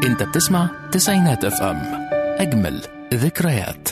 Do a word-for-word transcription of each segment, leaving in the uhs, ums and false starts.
انت بتسمع تسعينات اف ام، اجمل ذكريات.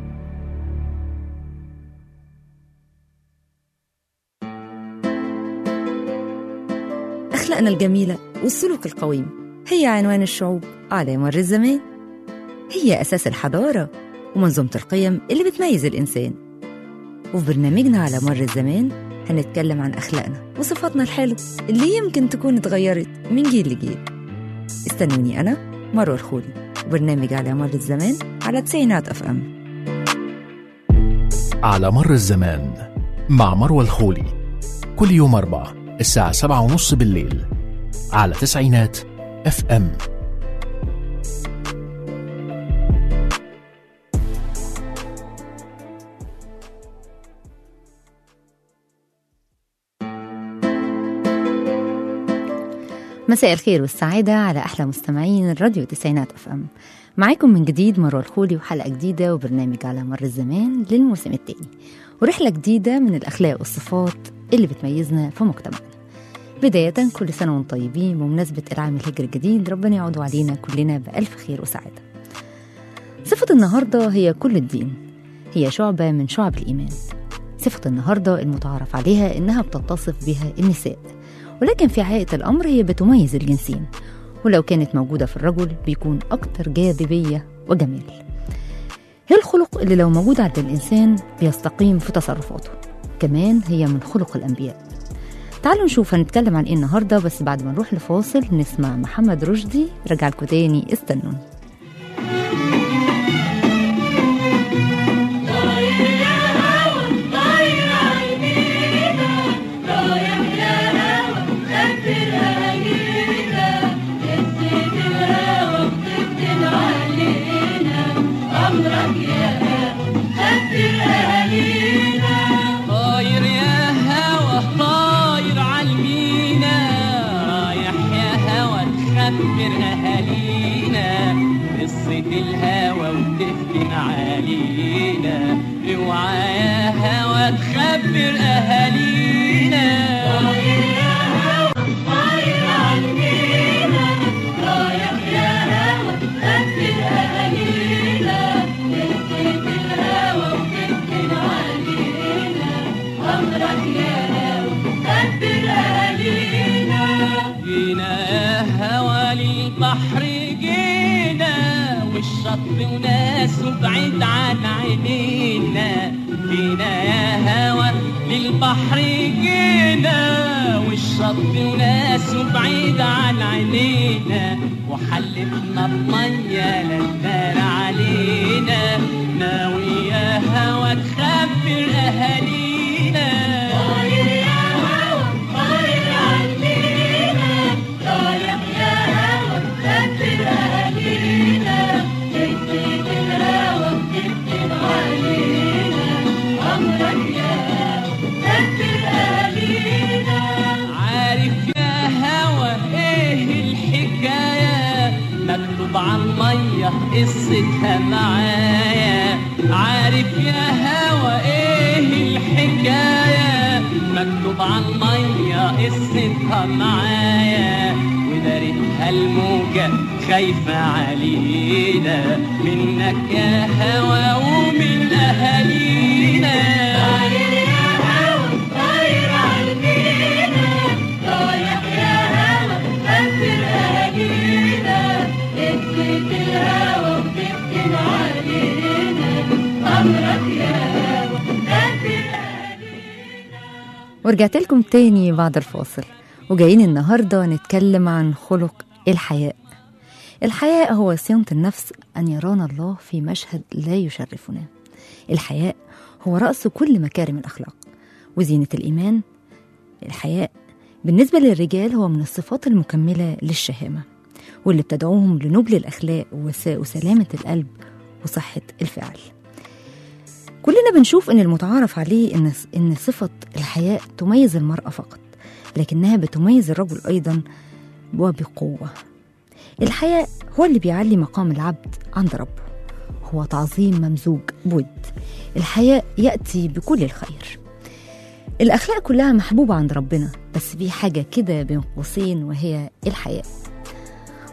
أخلاقنا الجميلة والسلوك القويم هي عنوان الشعوب على مر الزمان، هي أساس الحضارة ومنظومة القيم اللي بتميز الإنسان. وفي برنامجنا على مر الزمان هنتكلم عن أخلاقنا وصفاتنا الحلوة اللي يمكن تكون اتغيرت من جيل لجيل. استنوني أنا مروة الخولي، برنامج على مر الزمان على تسعينات اف ام. على مر الزمان مع مروة الخولي، كل يوم أربعة الساعة سبعة ونص بالليل على تسعينات اف ام. مساء الخير والسعادة على أحلى مستمعين الراديو تسعينات اف ام. معاكم من جديد مروة الخولي وحلقة جديدة وبرنامج على مر الزمان للموسم الثاني، ورحلة جديدة من الأخلاق والصفات اللي بتميزنا في مجتمعنا. بداية كل سنة وانتم طيبين بمناسبة العام الهجري الجديد، ربنا يعود علينا كلنا بألف خير وسعادة. صفة النهاردة هي كل الدين، هي شعبة من شعب الإيمان. صفة النهاردة المتعارف عليها إنها بتتصف بها النساء، ولكن في حقيقة الأمر هي بتميز الجنسين، ولو كانت موجودة في الرجل بيكون أكتر جاذبية وجمال. هي الخلق اللي لو موجود عند الإنسان بيستقيم في تصرفاته، كمان هي من خلق الأنبياء. تعالوا نشوف هنتكلم عن إيه النهاردة، بس بعد ما نروح لفاصل نسمع محمد رشدي. رجع لكم تاني، استنون. الهوى وتفتن علينا، اوعى يا هوى تخبر اهالينا. طاير يا هوى طاير علينا، رايح يا هوى تخبر اهالينا، تفتن الهوى وتفتن علينا، امرك يا هوى تخبر اهالينا. جينا يا هوى للبحر، الشط وناسه بعيد عن عينينا. جينا يا هوى للبحر جينا، والشط وناسه بعيد عن عينينا، وحلفنا بمية للنار علينا، ناوي يا هوى تخبر أهالينا. طاير يا هوى طاير علينا، رايح يا هوى تخبر أهالينا، مكتوب عن مية قصتها معايا. عارف يا هوى ايه الحكاية، مكتوب عن مية قصتها معايا، ودارتها الموجة خايفة علينا، منك يا هوى ومن أهالينا. طاير يا هوى طاير علينا، رايح يا هوى تخبر أهالينا، تفتن الهوى وتفتن علينا، أمرك يا هوى تخبر أهالينا. ورجعت لكم تاني بعد الفاصل، وجايين النهاردة نتكلم عن خلق الحياء. الحياء هو صيانة النفس أن يرانا الله في مشهد لا يشرفنا. الحياء هو رأس كل مكارم الأخلاق وزينة الإيمان. الحياء بالنسبة للرجال هو من الصفات المكملة للشهامة، واللي بتدعوهم لنبل الأخلاق وسلامة القلب وصحة الفعل. كلنا بنشوف أن المتعارف عليه إن إن صفة الحياء تميز المرأة فقط، لكنها بتميز الرجل أيضا وبقوة. الحياء هو اللي بيعلي مقام العبد عند ربه، هو تعظيم ممزوج بود. الحياء يأتي بكل الخير. الأخلاق كلها محبوبة عند ربنا، بس في حاجة كده بين قوسين وهي الحياء.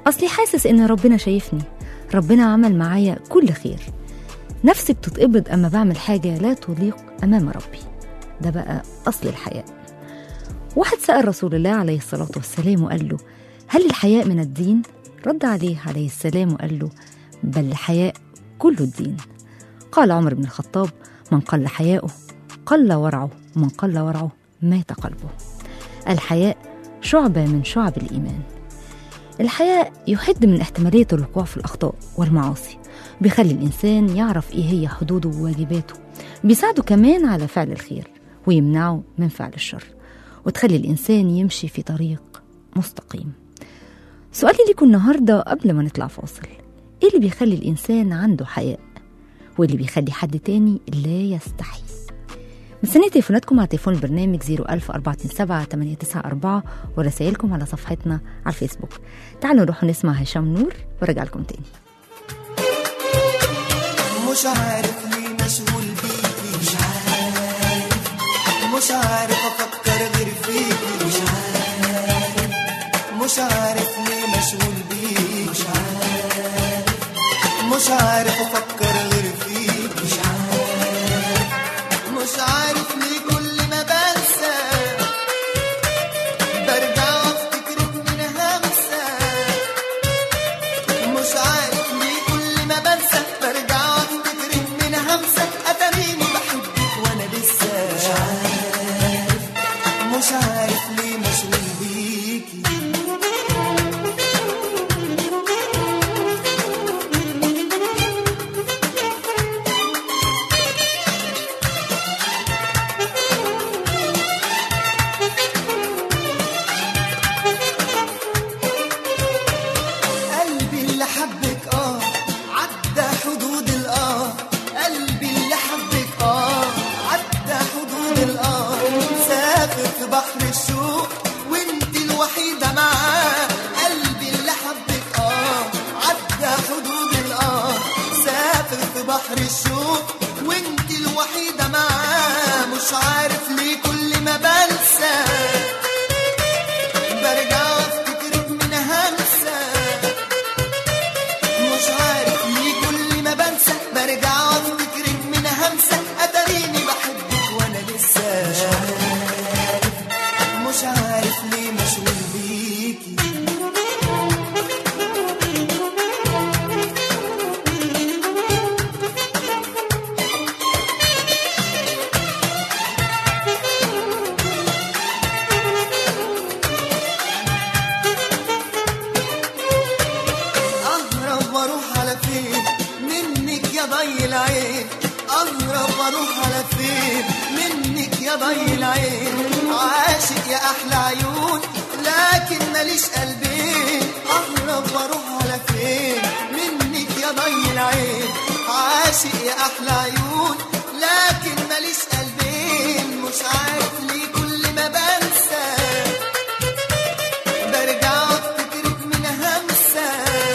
أصلي حاسس إن ربنا شايفني، ربنا عمل معايا كل خير، نفسي بتتقبض أما بعمل حاجة لا تليق أمام ربي. ده بقى أصل الحياء. واحد سأل رسول الله عليه الصلاة والسلام وقال له: هل الحياء من الدين؟ رد عليه عليه السلام وقال له: بل الحياء كل الدين. قال عمر بن الخطاب: من قل حياؤه قل ورعه، ومن قل ورعه مات قلبه. الحياء شعبة من شعب الإيمان. الحياء يحد من احتمالية الوقوع في الأخطاء والمعاصي، بيخلي الإنسان يعرف إيه هي حدوده وواجباته، بيساعده كمان على فعل الخير ويمنعه من فعل الشر، وتخلي الإنسان يمشي في طريق مستقيم. سؤالي ليكم النهاردة قبل ما نطلع فاصل: إيه اللي بيخلي الإنسان عنده حياء؟ واللي بيخلي حد تاني لا يستحي؟ مستنية تليفوناتكم على تليفون البرنامج صفر ألف أربعة سبعة ثمانية تسعة أربعة ورسائلكم على صفحتنا على الفيسبوك. تعالوا نروح نسمع هشام نور ورجع لكم تاني. مش عارف ليه مشغول بيكي، مش عارف، مش عارف افكر غير فيكي، مش عارف، مش عارف ليه مشغول بيكي، مش عارف، مش عارف افكر غير فيكي، مش عارف، مش عارف ليه كل ما بنسى برجع افتكرك من همسة، مش عارف ليه كل ما بنسى برجع افتكرك من همسة، اتاريني بحبك وانا لسه مش عارف، مش عارف ليه مشغول بيكي. بحر الشوق وانت الوحيدة معاه، قلبي اللي حبك اه عدى حدود الاه، سافر في بحر الشوق وانت الوحيدة معاه، مش عارف ليه كل ما بنسى برجع افتكرك من همسة، مش عارف ليه كل ما بنسى برجع افتكرك من همسة، اتاريني بحبك وانا لسه مش عارف، مش عارف ليه مشغول بيكي. أهرب واروح على فين منك يا ضي العين، أهرب واروح على فين منك يا ضي العين، عاشق يا أحلى عيون لكن ماليش قلبين، أهرب واروح على فين منك يا ضي العين، عاشق يا أحلى عيون لكن ماليش قلبين، مش عارف ليه كل ما بنسى برجع افتكرك من همسة،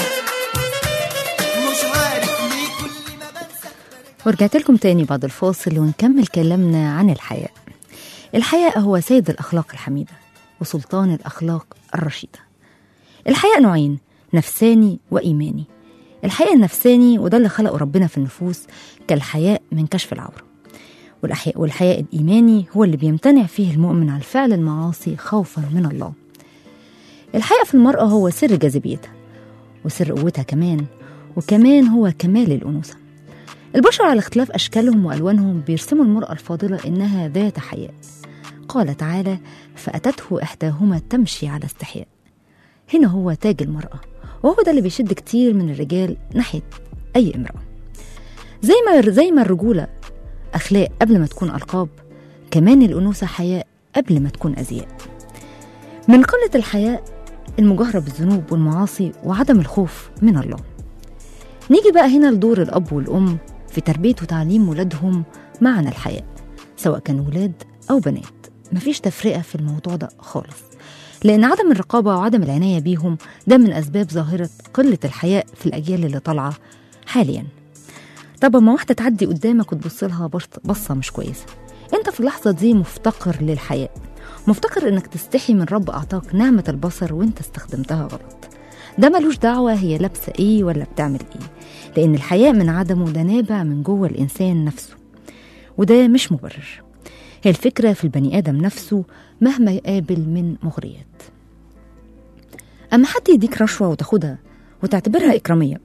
مش عارف ليه كل ما بنسى. ورجعت لكم تاني بعد الفاصل ونكمل كلامنا عن الحياء. الحياء هو سيد الأخلاق الحميدة وسلطان الأخلاق الرشيدة. الحياء نوعين: نفساني وإيماني. الحياء النفساني وده اللي خلقه ربنا في النفوس كالحياء من كشف العورة، والحياء الإيماني هو اللي بيمتنع فيه المؤمن عن فعل المعاصي خوفا من الله. الحياء في المرأة هو سر جاذبيتها وسر قوتها كمان، وكمان هو كمال الأنوثة. البشر على اختلاف أشكالهم وألوانهم بيرسموا المرأة الفاضلة إنها ذات حياء. قال تعالى: فأتته إحداهما تمشي على استحياء. هنا هو تاج المرأة، وهو ده اللي بيشد كتير من الرجال ناحية أي امرأة. زي ما زي ما الرجولة أخلاق قبل ما تكون ألقاب، كمان الأنوثة حياء قبل ما تكون أزياء. من قلة الحياء المجاهرة بالذنوب والمعاصي وعدم الخوف من الله. نيجي بقى هنا لدور الأب والأم في تربية وتعليم ولادهم معنى الحياء، سواء كانوا ولاد أو بنات. مفيش تفرقة في الموضوع ده خالص، لأن عدم الرقابة وعدم العناية بيهم ده من أسباب ظاهرة قلة الحياء في الأجيال اللي طالعة حاليا. طب ما واحدة تعدي قدامك وتبص لها بصة مش كويسة، انت في اللحظة دي مفتقر للحياء، مفتقر انك تستحي من رب أعطاك نعمة البصر وانت استخدمتها غلط. ده ملوش دعوة هي لابسة إيه ولا بتعمل إيه، لأن الحياء من عدمه ده نابع من جوه الإنسان نفسه، وده مش مبرر. هي الفكرة في البني آدم نفسه مهما يقابل من مغريات. أما حد يديك رشوة وتاخدها وتعتبرها إكرامية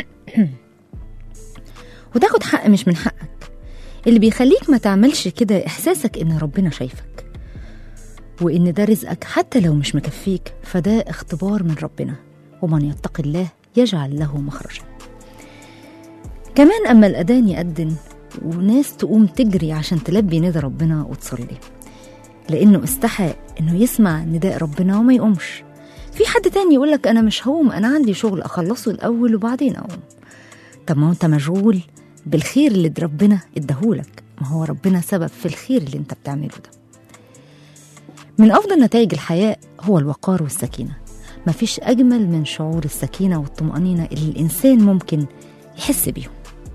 وتاخد حق مش من حقك، اللي بيخليك ما تعملش كده إحساسك إن ربنا شايفك وإن ده رزقك حتى لو مش مكفيك، فده اختبار من ربنا، ومن يتق الله يجعل له مخرجا. كمان أما الأذان يأذن وناس تقوم تجري عشان تلبي ندى ربنا وتصلي، لأنه استحق إنه يسمع نداء ربنا وما يقومش. في حد تاني يقولك أنا مش هقوم، أنا عندي شغل أخلصه الأول وبعدين أقوم. طب ما هو أنت مشغول بالخير اللي ربنا اداهولك، ما هو ربنا سبب في الخير اللي أنت بتعمله ده. من أفضل نتائج الحياة هو الوقار والسكينة. مفيش أجمل من شعور السكينة والطمأنينة اللي الإنسان ممكن يحس بيهم.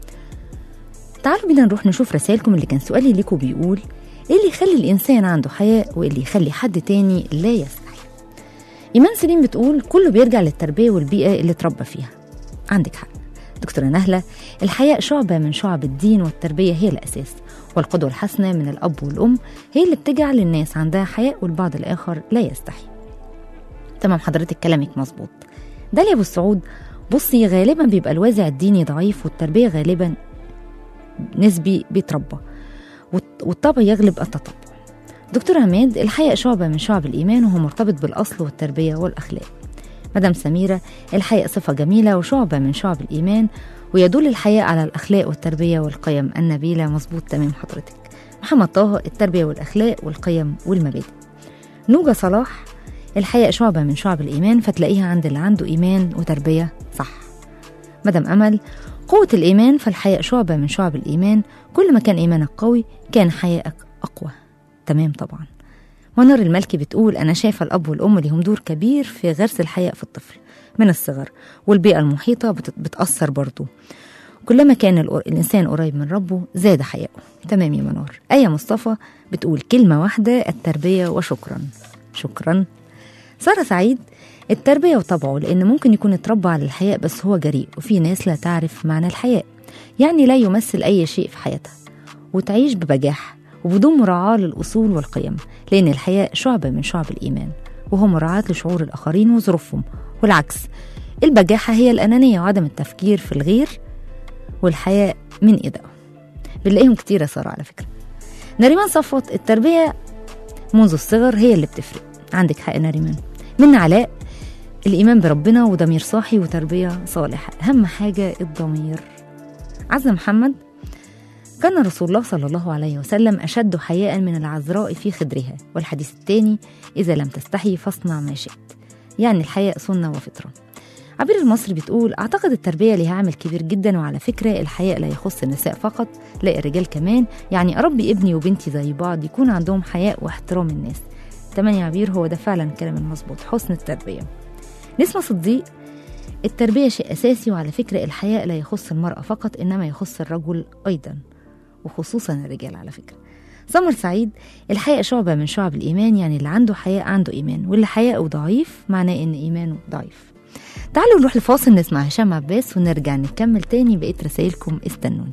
تعالوا بينا نروح نشوف رسائلكم. اللي كان سؤالي لكم بيقول إيه اللي يخلي الإنسان عنده حياء وإيه اللي يخلي حد تاني لا يستحي. إيمان سليم بتقول كله بيرجع للتربية والبيئة اللي اتربى فيها. عندك حق دكتورة نهلة، الحياء شعبة من شعب الدين، والتربية هي الأساس، والقدوة الحسنة من الأب والأم هي اللي بتجعل الناس عندها حياء والبعض الآخر لا يستحي. تمام حضرتك كلامك مظبوط. داليا أبو السعود، بصي غالبا بيبقى الوازع الديني ضعيف والتربية غالبا نسبي بيتربى والطبع يغلب التطبع. دكتور عماد، الحياء شعبة من شعب الإيمان وهو مرتبط بالأصل والتربية والأخلاق. مدام سميرة، الحياء صفة جميلة وشعبة من شعب الإيمان ويدل الحياء على الأخلاق والتربية والقيم النبيلة. مظبوط تمام حضرتك. محمد طه، التربية والأخلاق والقيم والمبادئ. نوجة صلاح، الحياء شعبة من شعب الإيمان فتلاقيها عند اللي عنده إيمان وتربية صح. مدام أمل، قوة الإيمان، فالحياء شعبة من شعب الإيمان، كل ما كان إيمانك قوي كان حياءك أقوى. تمام طبعا. منار الملكي بتقول أنا شايفة الأب والأم لهم دور كبير في غرس الحياء في الطفل من الصغر، والبيئة المحيطة بتأثر برضو. كلما كان الإنسان قريب من ربه زاد حياءه. تمام يا منار. آية مصطفى بتقول كلمة واحدة، التربية وشكرا. شكرا. سارة سعيد، التربية وطبعه، لأن ممكن يكون اتربى على الحياء بس هو جريء، وفي ناس لا تعرف معنى الحياء، يعني لا يمثل أي شيء في حياتها وتعيش ببجاحة وبدون مراعاة للأصول والقيم، لأن الحياء شعبة من شعب الإيمان وهو مراعاة لشعور الآخرين وظروفهم، والعكس البجاحة هي الأنانية وعدم التفكير في الغير، والحياء من إيدائه. بنلاقيهم كتير يا سارة على فكرة. نريمان صفوت، التربية منذ الصغر هي اللي بتفرق. عندك حق نريمان. من علاء، الإيمان بربنا وضمير صاحي وتربية صالحة، أهم حاجة الضمير. عزة محمد، كان رسول الله صلى الله عليه وسلم أشد حياء من العذراء في خدرها، والحديث الثاني إذا لم تستحي فاصنع ما شئت، يعني الحياء سنة وفطرة. عبير المصري بتقول أعتقد التربية لها عامل كبير جدا، وعلى فكرة الحياء لا يخص النساء فقط، لا الرجال كمان، يعني أربي ابني وبنتي زي بعض يكون عندهم حياء واحترام الناس. تمام يا عبير، هو ده فعلا الكلام المظبوط، حسن التربية. نسمة صديق، التربية شيء أساسي، وعلى فكرة الحياء لا يخص المرأة فقط إنما يخص الرجل أيضا، وخصوصا الرجال على فكرة. سمر سعيد، الحياء شعبة من شعب الإيمان، يعني اللي عنده حياء عنده إيمان، واللي حياءه ضعيف معناه إن إيمانه ضعيف. تعالوا نروح لفاصل نسمع هشام عباس ونرجع نكمل تاني بقية رسائلكم. استنوني.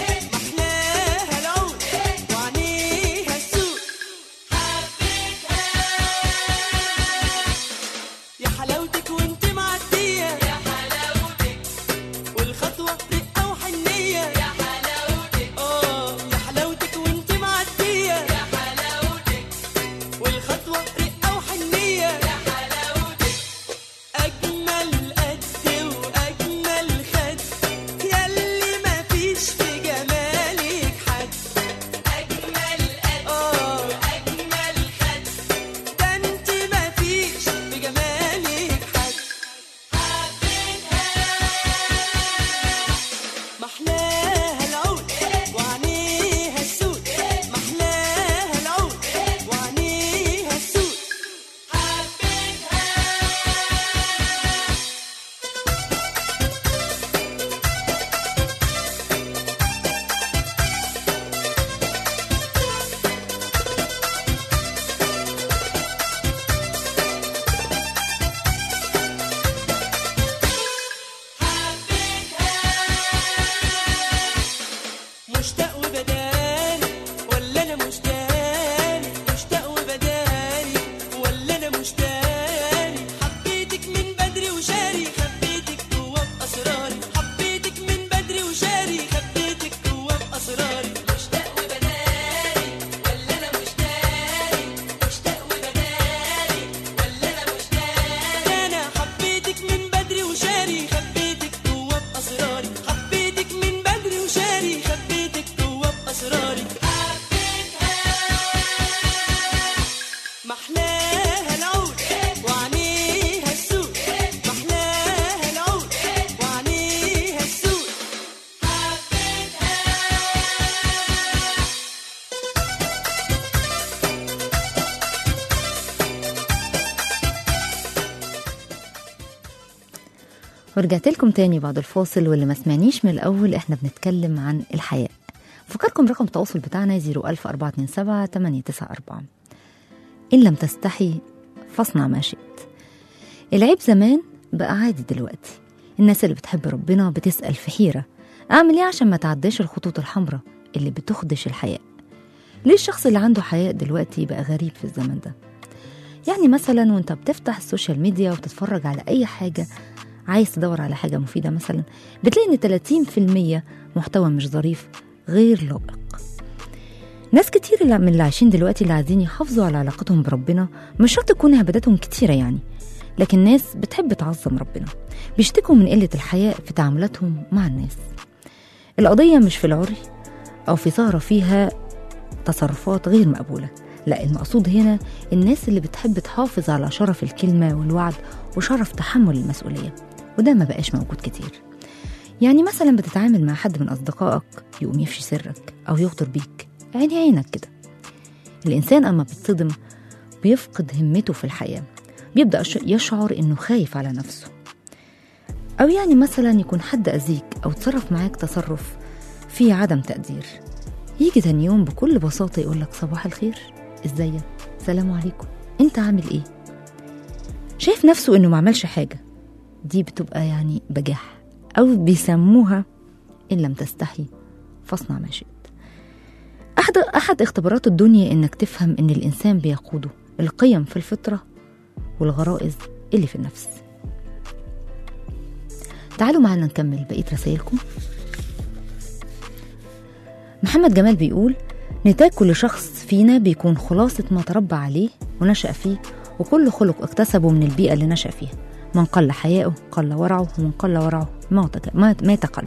محلاها العود وعنيها السود، ورجعت لكم تاني بعد الفاصل، واللي ما سمعنيش من الأول احنا بنتكلم عن الحياء. فكركم رقم التواصل بتاعنا صفر ألف أربعة اتنين سبعة تمانية تسعة أربعة. إن لم تستحي فاصنع ما شئت. العيب زمان بقى عادي دلوقتي. الناس اللي بتحب ربنا بتسأل في حيرة، أعمل إيه عشان ما تعديش الخطوط الحمراء اللي بتخدش الحياء؟ ليه الشخص اللي عنده حياء دلوقتي بقى غريب في الزمن ده؟ يعني مثلا وانت بتفتح السوشيال ميديا وبتتفرج على أي حاجة، عايز تدور على حاجة مفيدة مثلا، بتلاقي ان ثلاثين في المية محتوى مش ظريف غير لائق. ناس كتير من اللي عايشين دلوقتي اللي عايزين يحافظوا على علاقتهم بربنا، مش شرط تكون عباداتهم كتيرة يعني، لكن ناس بتحب تعظم ربنا، بيشتكوا من قلة الحياء في تعاملاتهم مع الناس. القضية مش في العري أو في سهرة فيها تصرفات غير مقبولة، لا، المقصود هنا الناس اللي بتحب تحافظ على شرف الكلمة والوعد وشرف تحمل المسؤولية، وده ما بقاش موجود كتير. يعني مثلا بتتعامل مع حد من أصدقائك يقوم يفشي سرك أو يغدر بيك، عيني عينك كده. الإنسان أما بيتصدم بيفقد همته في الحياة، بيبدأ يشعر إنه خايف على نفسه. أو يعني مثلا يكون حد أذيك أو تصرف معاك تصرف فيه عدم تقدير، يجي تاني يوم بكل بساطة يقولك صباح الخير، ازيك، سلام عليكم، انت عامل ايه؟ شايف نفسه انه ما عملش حاجة. دي بتبقى يعني بجاح، او بيسموها ان لم تستحي فاصنع ما شئت. احد احد اختبارات الدنيا انك تفهم ان الانسان بيقوده القيم في الفطرة والغرائز اللي في النفس. تعالوا معنا نكمل بقية رسائلكم. محمد جمال بيقول: نتاج كل شخص فينا بيكون خلاصة ما تربى عليه ونشأ فيه، وكل خلق اكتسبه من البيئة اللي نشأ فيها. من قل حياؤه قل ورعه، ومن قل ورعه مات قلبه.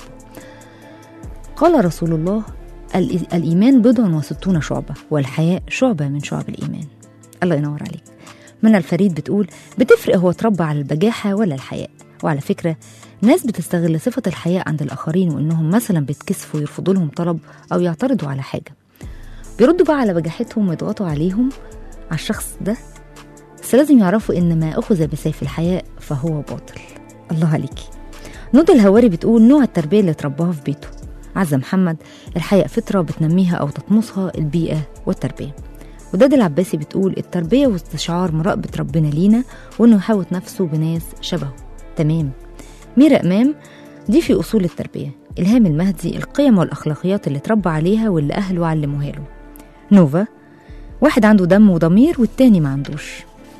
قال رسول الله: الإيمان بضع وستون شعبة، والحياء شعبة من شعب الإيمان. الله ينور عليك. من الفريد بتقول: بتفرق هو تربى على البجاحة ولا الحياء؟ وعلى فكرة ناس بتستغل صفة الحياء عند الآخرين، وإنهم مثلا بيتكسفوا يرفضوا لهم طلب أو يعترضوا على حاجة، بيردوا بقى على بجاحتهم ويضغطوا عليهم على الشخص ده. بس لازم يعرفوا إن ما أخذ بسيف الحياء فهو باطل. الله عليكي. نود الهواري بتقول: نوع التربية اللي ترباها في بيته. عزة محمد: الحياء فطرة بتنميها أو تطمسها البيئة والتربية. وداد العباسي بتقول: التربية واستشعار مراقبة ربنا لينا، وإنه يحاوط نفسه بناس شبهه. تمام. ميرا إمام: دي في أصول التربية. إلهام المهدي: القيم والأخلاقيات اللي تربى عليها واللي أهله علموها له. نوفا: واحد عنده دم وضمير والتاني ما عندوش.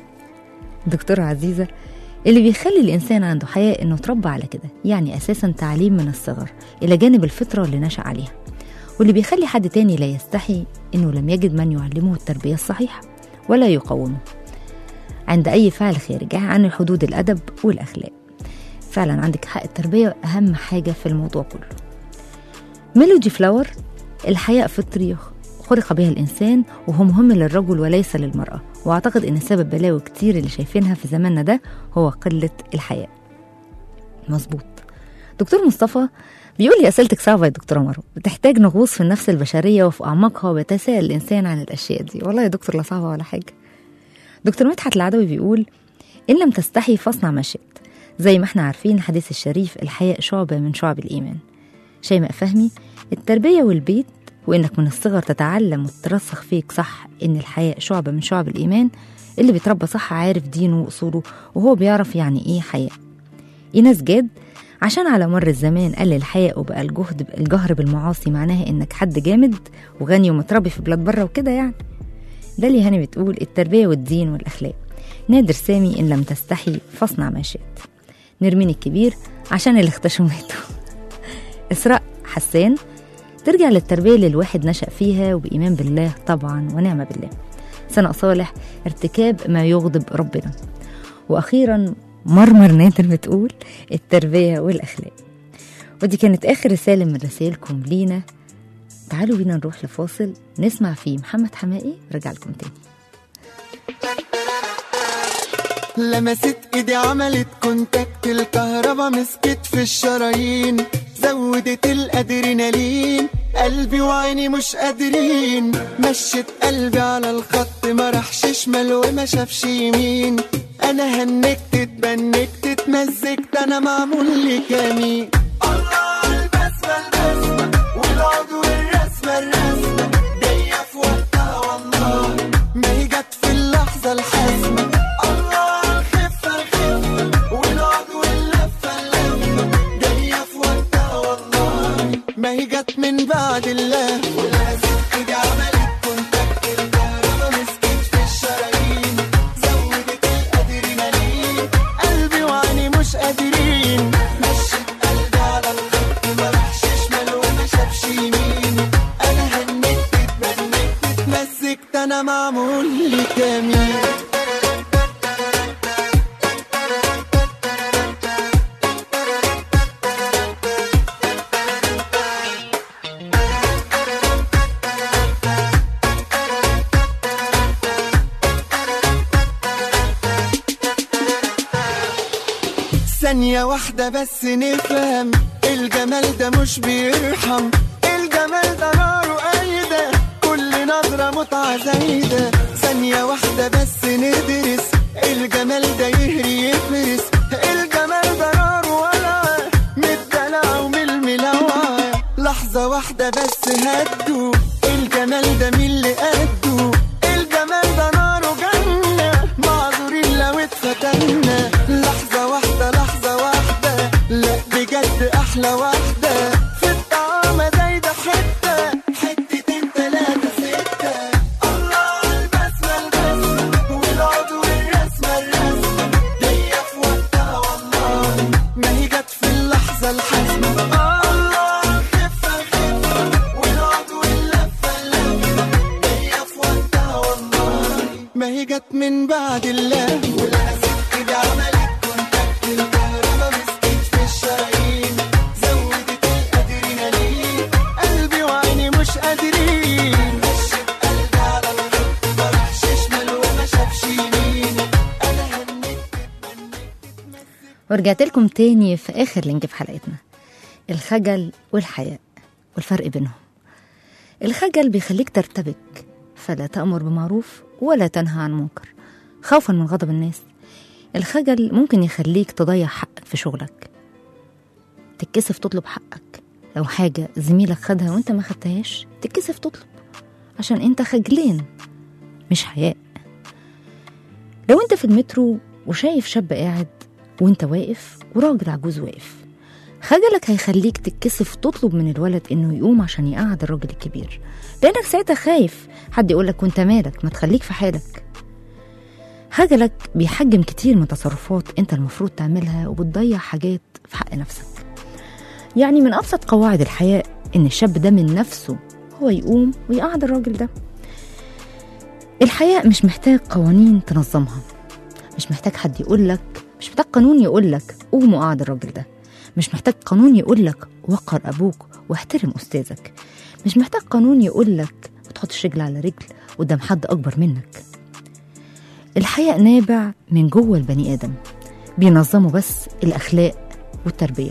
دكتورة عزيزة: اللي بيخلي الإنسان عنده حياء إنه تربى على كده، يعني أساسا تعليم من الصغر إلى جانب الفطرة اللي نشأ عليها. واللي بيخلي حد تاني لا يستحي إنه لم يجد من يعلمه التربية الصحيحة ولا يقومه عند أي فعل خارج عن حدود الأدب والأخلاق. فعلا عندك حق، التربية أهم حاجة في الموضوع كله. ميلودي فلاور: الحياء فطري خلق بها الإنسان، وهو مهم للرجل وليس للمرأة، وأعتقد إن سبب بلاوي كتير اللي شايفينها في زماننا ده هو قلة الحياء. مظبوط. دكتور مصطفى بيقول لي: أسئلتك صعبة يا دكتورة مرو، بتحتاج نغوص في النفس البشرية وفي أعماقها، وبتساءل الإنسان عن الأشياء دي. والله يا دكتور لا صعبة ولا حاجة. دكتور مدحت العدوي بيقول: إن لم تستحي فاصنع ما شئت. زي ما احنا عارفين الحديث الشريف: الحياء شعبة من شعب الإيمان. شيماء فهمي: التربية والبيت، وإنك من الصغر تتعلم وترسخ فيك صح إن الحياء شعبة من شعب الإيمان. اللي بيتربى صح عارف دينه وأصوله، وهو بيعرف يعني إيه حياء. إيناس جاد: عشان على مر الزمان قل الحياء وبقى الجهد الجهر بالمعاصي معناها إنك حد جامد وغني ومتربي في بلاد بره وكده يعني. داليا هاني بتقول: التربية والدين والأخلاق. نادر سامي: إن لم تستحي فاصنع ما شئت. نرمين الكبير: عشان اللي اختشمته. إسراء حسان: ترجع للتربية اللي الواحد نشأ فيها وبإيمان بالله طبعا ونعم بالله. سناء صالح: ارتكاب ما يغضب ربنا. وأخيرا مرمر نادر بتقول: التربية والأخلاق. ودي كانت آخر رسالة من رسائلكم لينا. تعالوا بينا نروح لفاصل نسمع فيه محمد حمائي. رجع لكم تاني. لمست ايدي عملت كونتاكت، الكهربا مسكت في الشرايين، زودت الادرينالين، قلبي وعيني مش قادرين، مشت قلبي على الخط ما راحش شمال وما شافش يمين، انا هنكت اتبنكت اتمزجت انا معمول لي كمين. الله البسمة البسمة والعود والرسمة الرسمة جاية في وقتها والله ما هي جت في اللحظة الحاسمة. الله الخفة الخفة والعود واللفة اللفة جاية في وقتها والله ما هي جت من بعد الله. ولازم ايدي عملت كونتاكت الكهربا مسكت في الشرايين زودت الادرينالين قلبي وعيني مش قادرين مشيت قلبي على الخط ما راحش شمال وما شافش يمين. انا هنيت اتبنيت اتمزجت انا معمول لي كمين. ثانية واحدة بس نفهم الجمال ده مش بيرحم. الجمال ده ناره قايدة كل نظرة متعة زايدة. ثانية واحدة بس ندرس الجمال ده يهري يفرس. الجمال ده ناره ولعة متدلع ومن الملوعة. لحظة واحدة بس هدوا الجمال ده مين اللي قدوا. الجمال ده ناره جنة معذورين لو اتفتنا. لحظة واحدة لحظة واحدة لا بجد أحلى واحدة في الطعامة زايدة حتة حتتين تلاتة ستة. الله البسمة البسمة والعود والرسمة الرسمة جاية في وقتها والله ما هي جت في اللحظة الحاسمة. الله الخفة الخفة والعود واللفة اللفة جاية في وقتها والله ما هي جت من بعد الله. ولازم ايدي عملت كونتاكت الكهربا مسكت في الشرايين زودت الادرينالين قلبي وعيني مش قادرين مشيت قلبي على الخط ما راحش شمال وما شافش يمين. انا هنيت اتمنيت ورجعت لكم تاني في آخر لينك في حلقتنا، الخجل والحياء والفرق بينهم. الخجل بيخليك ترتبك فلا تأمر بمعروف ولا تنهى عن منكر خوفا من غضب الناس. الخجل ممكن يخليك تضيع حقك في شغلك، تتكسف تطلب حقك. لو حاجة زميلك خدها وانت ما خدتهاش تتكسف تطلب عشان انت خجلان مش حياء. لو انت في المترو وشايف شاب قاعد وانت واقف وراجل عجوز واقف، خجلك هيخليك تتكسف تطلب من الولد انه يقوم عشان يقعد الراجل الكبير، لانك ساعتها خايف حد يقولك وانت مالك ما تخليك في حالك. خجلك بيحجم كتير من تصرفات انت المفروض تعملها وبتضيع حاجات في حق نفسك. يعني من ابسط قواعد الحياة ان الشاب ده من نفسه هو يقوم ويقعد الراجل ده. الحياة مش محتاج قوانين تنظمها، مش محتاج حد يقولك، مش محتاج قانون يقولك قوم وقعد الراجل ده، مش محتاج قانون يقولك وقر أبوك واحترم أستاذك، مش محتاج قانون يقولك وتحطش رجل على رجل قدام حد أكبر منك. الحياء نابع من جوه البني آدم، بينظمه بس الأخلاق والتربية،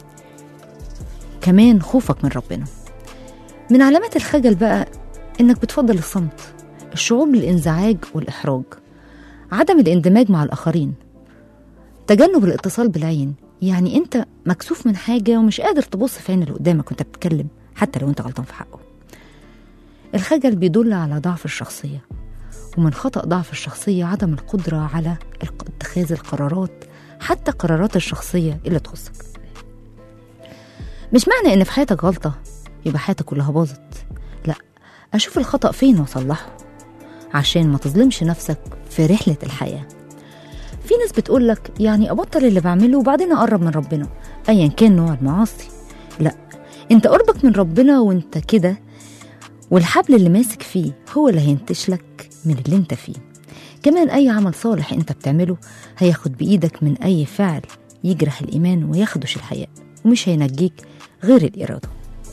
كمان خوفك من ربنا. من علامات الخجل بقى إنك بتفضل الصمت، الشعور بالانزعاج والإحراج، عدم الاندماج مع الآخرين، تجنب الاتصال بالعين. يعني انت مكسوف من حاجة ومش قادر تبص في عين اللي قدامك وانت بتتكلم حتى لو انت غلطان في حقه. الخجل بيدل على ضعف الشخصية، ومن خطأ ضعف الشخصية عدم القدرة على اتخاذ القرارات، حتى قرارات الشخصية اللي تخصك. مش معنى ان في حياتك غلطة يبقى حياتك كلها باظت، لا، اشوف الخطأ فين واصلحه عشان ما تظلمش نفسك في رحلة الحياة. في ناس بتقولك يعني أبطل اللي بعمله وبعدين أقرب من ربنا أيا كان نوع المعاصي. لا، انت قربك من ربنا وانت كده، والحبل اللي ماسك فيه هو اللي هينتشلك من اللي انت فيه. كمان أي عمل صالح انت بتعمله هياخد بإيدك من أي فعل يجرح الإيمان ويخدش الحياء، ومش هينجيك غير الإرادة.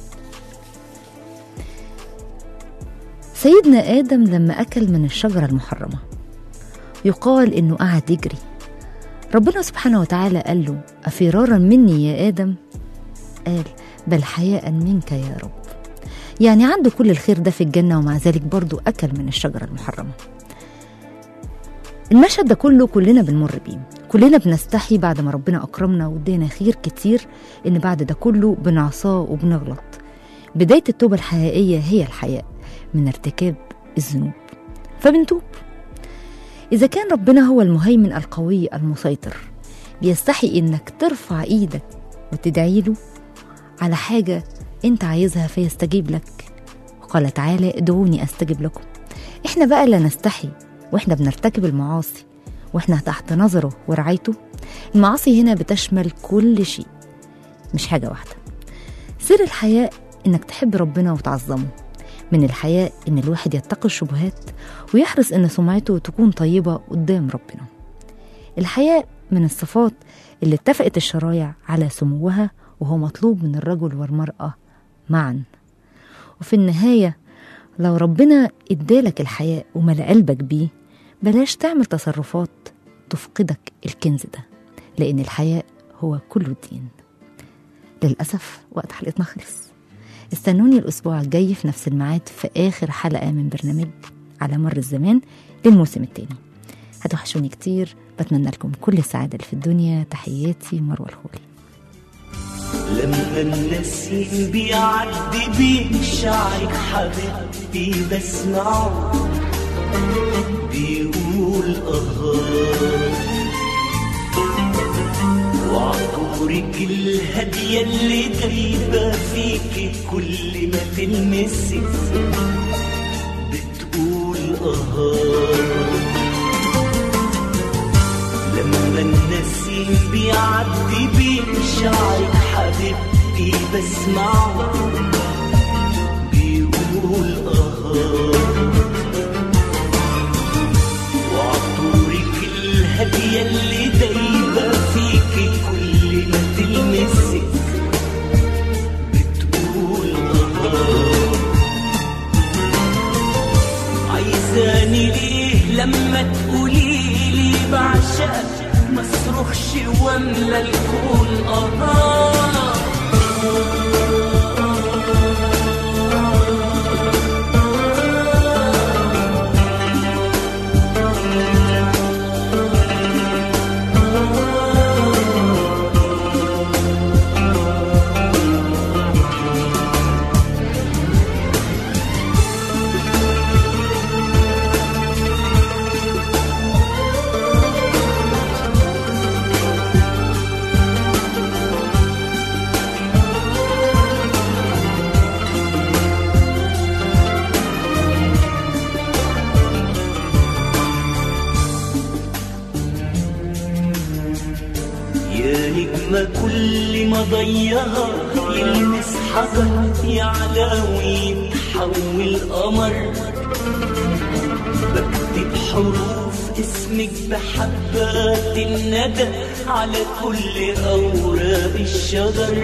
سيدنا آدم لما أكل من الشجرة المحرمة يقال إنه قعد يجري. ربنا سبحانه وتعالى قال له أفرارا مني يا آدم؟ قال بل حياء منك يا رب. يعني عنده كل الخير ده في الجنة ومع ذلك برضو أكل من الشجرة المحرمة. المشهد ده كله كلنا بنمر بيه، كلنا بنستحي بعد ما ربنا أكرمنا وادينا خير كتير إن بعد ده كله بنعصاه وبنغلط. بداية التوبة الحقيقية هي الحياء من ارتكاب الذنوب، فبنتوب. إذا كان ربنا هو المهيمن القوي المسيطر، بيستحي إنك ترفع إيدك وتدعي له على حاجة أنت عايزها فيستجيب لك. وقال تعالى ادعوني أستجب لكم. إحنا بقى لا نستحي وإحنا بنرتكب المعاصي وإحنا تحت نظره ورعايته. المعاصي هنا بتشمل كل شيء مش حاجة واحدة. سر الحياء إنك تحب ربنا وتعظمه. من الحياء إن الواحد يتقي الشبهات ويحرص إن سمعته تكون طيبة قدام ربنا. الحياء من الصفات اللي اتفقت الشرايع على سموها، وهو مطلوب من الرجل والمرأة معا. وفي النهاية لو ربنا ادالك الحياء وملأ قلبك بيه، بلاش تعمل تصرفات تفقدك الكنز ده، لأن الحياء هو كل الدين. للأسف وقت حلقتنا خلص. استنوني الأسبوع الجاي في نفس الميعاد في آخر حلقة من برنامج على مر الزمان للموسم الثاني. هتوحشوني كتير، بتمنى لكم كل السعادة اللي في الدنيا. تحياتي مروة الخولي. لما النسيم بيعدي بين شعرك حبيبتي بسمعه بيقول أهار، وعطورك الهدية اللي دايبة فيكي كل ما تلمسك بتقول أهار. لما النسيم بيعدي بين شعرك حبيبتي بسمعه بيقول أهار، وعطورك الهدية اللي دايبة فيكي كل ما تلمسك بتقول أهار. عايزاني ليه لما تقوليلي بعشقك مصرخش واملى الكون أهار. كل ما ضيها يلمس حجر يعلى ويتحول قمر، بكتب حروف اسمك بحبات الندى على كل أوراق الشجر.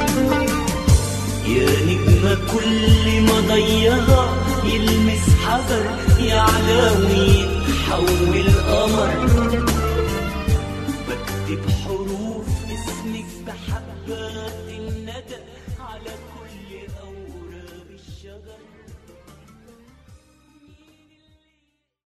يا نجمة كل ما ضيها يلمس حجر يعلى ويتحول قمر، بكتب حروف اسمك بحبات